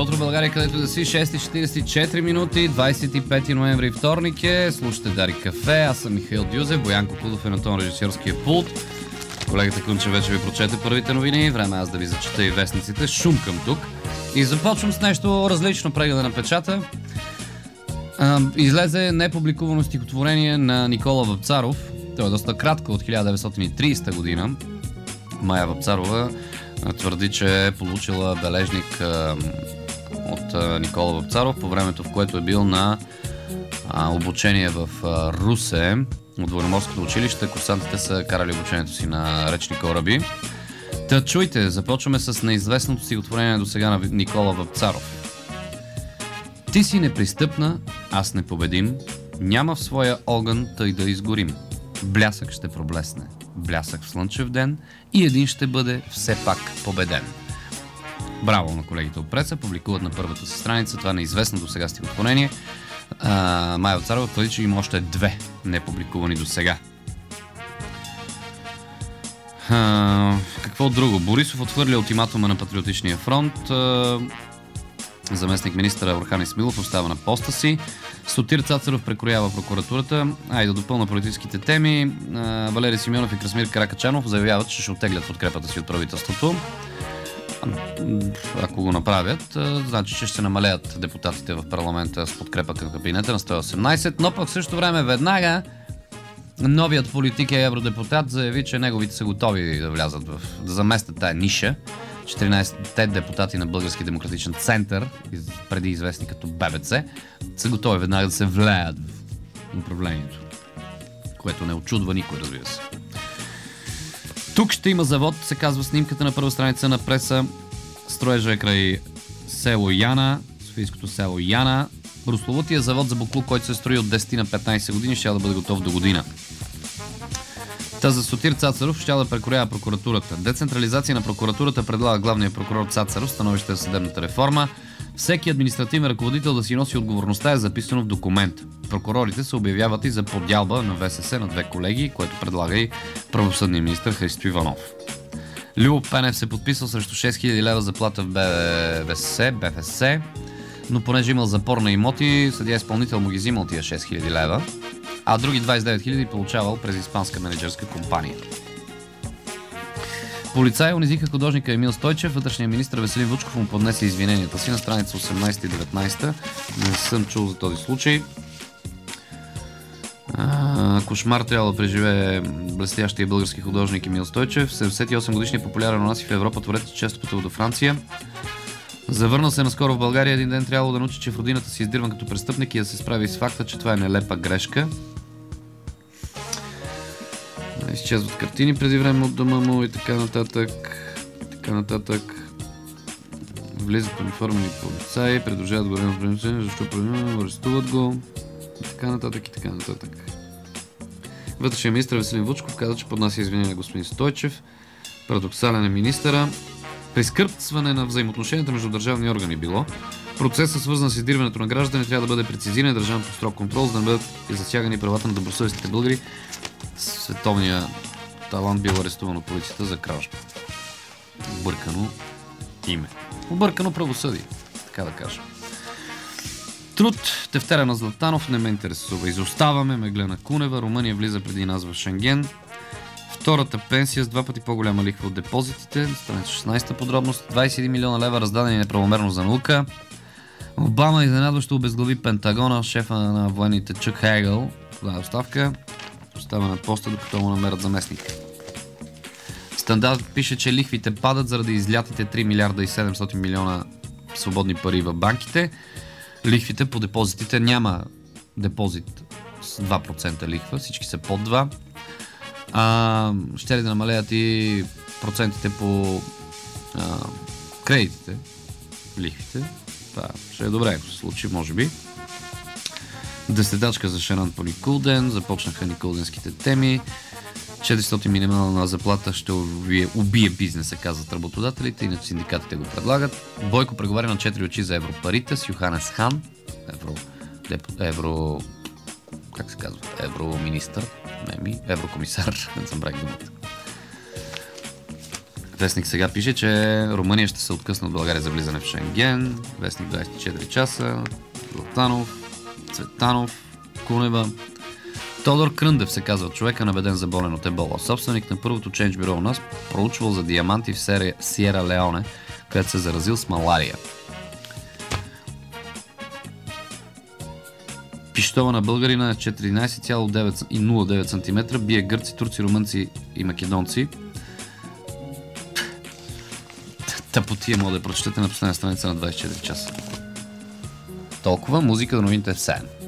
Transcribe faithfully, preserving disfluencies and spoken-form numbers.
утро, България, където да си, шест и четирийсет и четири минути, двадесет и пети ноември, вторник е. Слушате Дарик кафе, аз съм Михаил Дюзев, Боянко Кудов е на тон режисьорския пулт. Колегата Кунче вече ви прочете първите новини, време аз да ви зачета и вестниците. Шумкам тук. И започвам с нещо различно, прегледа на печата. Излезе непубликувано стихотворение на Никола Вапцаров. То е доста кратко, от хиляда деветстотин и тридесета година. Майя Вапцарова твърди, че е получила бележник а, от а, Никола Вапцаров по времето, в което е бил на а, обучение в а, Русе от военноморското училище. Курсантите са карали обучението си на речни кораби. Та чуйте, започваме с неизвестното стихотворение до сега на Никола Вапцаров. Ти си непристъпна, аз непобедим, няма в своя огън тъй да изгорим. Блясък ще проблесне, блясък в слънчев ден и един ще бъде все пак победен. Браво на колегите от преса, публикуват на първата си страница това неизвестно до сега стихотворение. А, Майя Вапцарова твърди, че има още две непубликувани до сега. А, какво друго? Борисов отхвърля ултиматума на Патриотичния фронт. А, заместник министъра Орхан Исмаилов остава на поста си. Сотир Цацаров прекроява прокуратурата. А и да допълна политическите теми. А, Валери Симеонов и Красимир Каракачанов заявяват, че ще оттеглят подкрепата си от правителството. Ако го направят, значи, че ще намалеят депутатите в парламента с подкрепа към кабинета на сто и осемнадесет, но пък в същото време веднага новият политик и евродепутат заяви, че неговите са готови да влязат в, да заместят тая ниша. четиринадесетте депутати на Български демократичен център, преди известни като ББЦ, са готови веднага да се влеят в управлението, което не очудва никой, разбира се. Тук ще има завод, се казва снимката на първа страница на преса. Строежа е край село Яна, софийското село Яна. Прословутия завод за буклук, който се строи от десет на петнадесет години, ще да бъде готов до година. Та за Сотир Цацаров ще да прекроява прокуратурата. Децентрализация на прокуратурата предлага главният прокурор Цацаров, становище за съдебната реформа. Всеки административен ръководител да си носи отговорността е записано в документ. Прокурорите се обявяват и за поддялба на ВСС на две колеги, което предлага и правосъдния министър Христо Иванов. Любо Пенев се подписал срещу шест хиляди лева заплата в БФС, БФС, но понеже имал запор на имоти, съдия изпълнител му ги взимал тия шест хиляди лева, а други двадесет и девет хиляди получавал през испанска менеджерска компания. Полицаи унизиха художника Емил Стойчев, вътрешният министър Веселин Вучков му поднесе извиненията си на страница осемнадесета и деветнадесета. Не съм чул за този случай. А, кошмар трябва да преживее блестящия български художник Емил Стойчев. седемдесет и осем годишният популярен у нас и в Европа творец, често пътува до Франция. Завърнал се наскоро в България, един ден трябвало да научи, че в родината си издирван като престъпник и да се справи с факта, че това е нелепа грешка. Изчезват картини преди време от дома му и така нататък. Така нататък. Влизат униформени полицаи, предложават го време в време, защо проблема, арестуват го. И така нататък и така нататък. Вътрешният министър Веселин Вучков каза, че поднася извинения на господин Стойчев. Парадоксален е министъра. Прескърбстване на взаимоотношенията между държавни органи било. Процесът, свързан с издирването на граждани, трябва да бъде прецизиран и държан под строг контрол, за да не бъдат и засягани правата на добросъвестните българи. Световният талант бил арестуван от полицията за кражба. Объркано име. Объркано правосъдие, така да кажа. Труд, тефтера на Златанов не ме интересува. Изоставаме, Меглена Кунева, Румъния влиза преди нас в Шенген. Втората пенсия с два пъти по-голяма лихва от депозитите. Страница шестнадесета подробност. двадесет и един милиона лева раздадени неправомерно за наука. Обама изненадващо обезглави Пентагона, шефа на военните Чък Хейгъл. Това е оставка. Остава на поста, докато му намерят заместник. Стандарт пише, че лихвите падат заради излятите три милиарда и седемстотин милиона свободни пари в банките. Лихвите по депозитите няма депозит с два процента лихва, всички са под два. А, ще ли да намалеят и процентите по а, кредитите, лихвите. Това ще е добре, ако се случи, може би. Десетачка за Шаран по Никулден. Започнаха никулденските теми. четиристотин минимална заплата ще убие, убие бизнеса, казват работодателите, иначе синдикатите го предлагат. Бойко преговаря на четири очи за европарите с Йоханес Хан, евро, евро как се казва, евроминистър, не ми, еврокомисар, не съм брак думата. Вестник сега пише, че Румъния ще се откъсне от България за влизане в Шенген. Вестник двайсет и четири часа. Златанов, Цветанов, Кунева. Тодор Кръндев се казва човека, набеден за болен от ебола. Собственик на първото чендж бюро у нас, проучвал за диаманти в Сиера Леоне, където се заразил с малария. Пищова на българина четиринайсет цяло нула девет сантиметра, бие гърци, турци, румънци и македонци. Тъпотия мога да прочетете на последна страница на двайсет и четири часа. Толкова, музика до новините в седем.